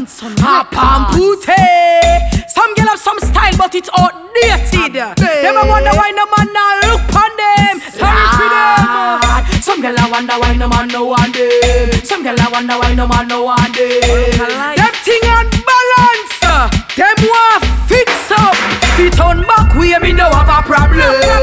Danson Hop and Pooty. Some girl have some style but it's outdated. Them a wonder why no man now look on them. Sorry for them. Some girl a wonder why no man no want them. Some girl a wonder why no man no want them. Them thing unbalanced. Them want fix up. Fi turn back way me no have a problem.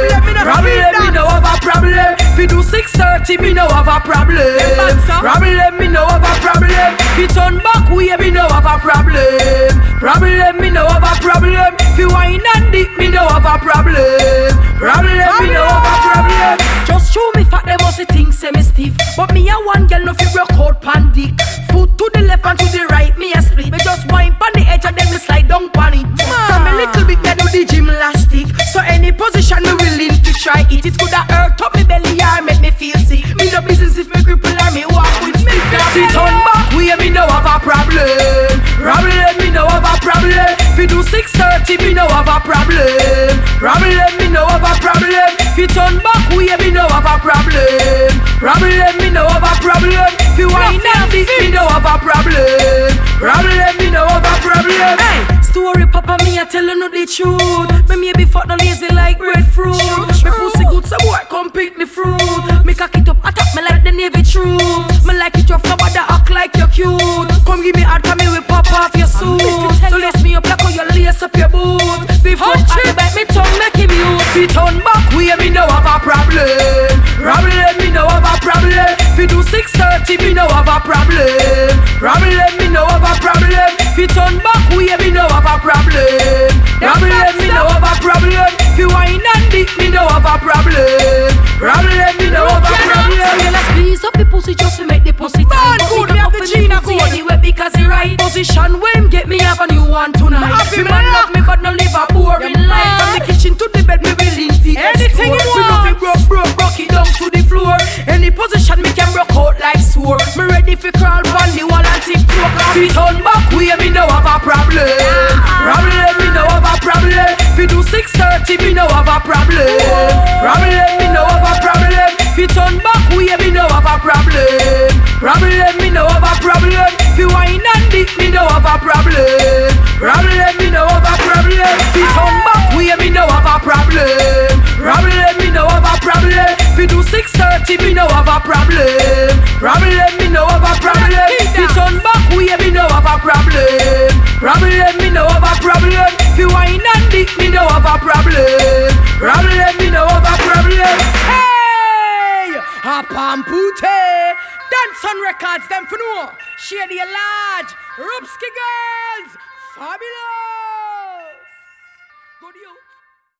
Problem me no have a problem. Fi do 6:30 me no have a problem. Problem me no have a problem. Fi turn back way me no have a problem. Problem me no have a problem. Fi wine and dick me no have a problem. Problem me no have a problem. Just show me fat them must think say me stiff. But me a one girl no fi broke out pan dick. Foot to the left and to the right me a split. Me just wine pan the edge and then me slide down pan it. From a little bit me do the gymnastic. So any position me willing to try it. It coulda hurt up me belly or make me feel sick. Me no business if me cripple or me walk with stick. Fi turn back way me no have a problem. Problem me no have a problem. Fi do 6:30 me no have a problem. Problem me no have a problem. Fi turn back way me no have a problem. Problem me no have a problem. Fi wine and dick me no have a problem. Problem me no have a problem. Hey, story papa me a tell you no the truth. Me maybe fuck no lazy like breadfruit. Me pussy good so boy come pick the fruit. Me cock it up attack me like the Navy truth. Me like it rough no bother act like you're cute. Come give me hard come me will pop off your suit. So lace me up like how you lace up your boot. Before I bite me tongue make him use. Fi turn back way me no have a problem. Problem me no have a problem. Fi do 6:30 me no have a problem. Problem me no have a problem. Fi turn back way me no have a problem. Problem me no have a problem. Fi wine and dick me no have a problem. Problem me no have a problem. So let's please up the pussy just to make the pussy tight. Good me have the Gina good anyway because he right. Position when him get me have a new one tonight. Me man love me but no live a boring life. From the kitchen to the bed me willing to anything you want. Me no fi broke it down to the floor. Any position me can broke out like sword. Me ready fi crawl on the wall and TikTok. Fi turn back way me no have a problem. Problem me no have a problem. Fi do 6:30 me no have a problem. Problem me no have a problem. Fi turn back way me no have a problem. Problem me no have a problem. Fi wine and dick me no have a problem. Problem me no have a problem. Fi turn back way me no have a problem. Problem me no have a problem. Fi do 6:30 me no have a problem. Problem me no have a problem. Fi turn back way me no have a problem. Problem me no have a problem. Fi wine and dick me no have a problem. Problem me no have a problem. Hey, Hop and Pooty. Danson Records them for no. Shady large. Rupski girls. Fabulous. Good youth.